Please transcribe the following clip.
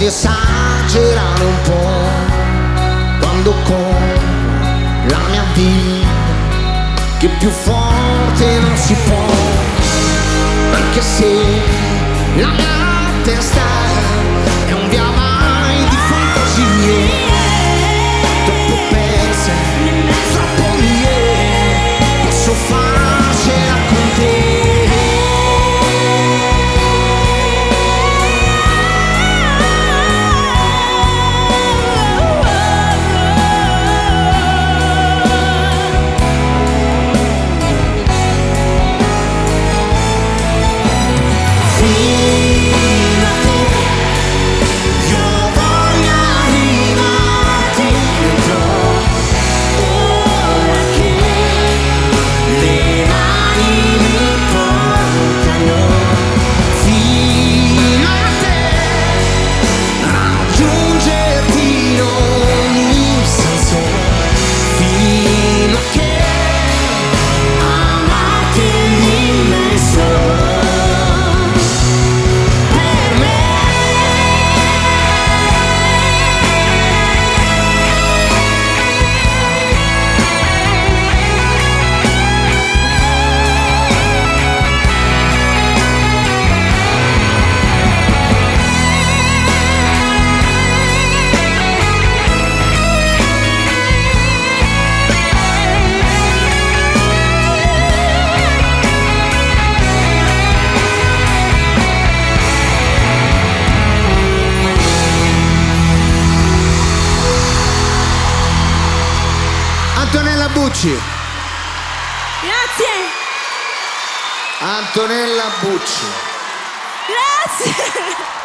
di esagerare un po' quando compro la mia vita, che più forte non si può, anche se la mia testa è un via vai di fantasie, troppo perse, troppo mie, posso farcela con te. Antonella Bucci. Grazie. Antonella Bucci. Grazie.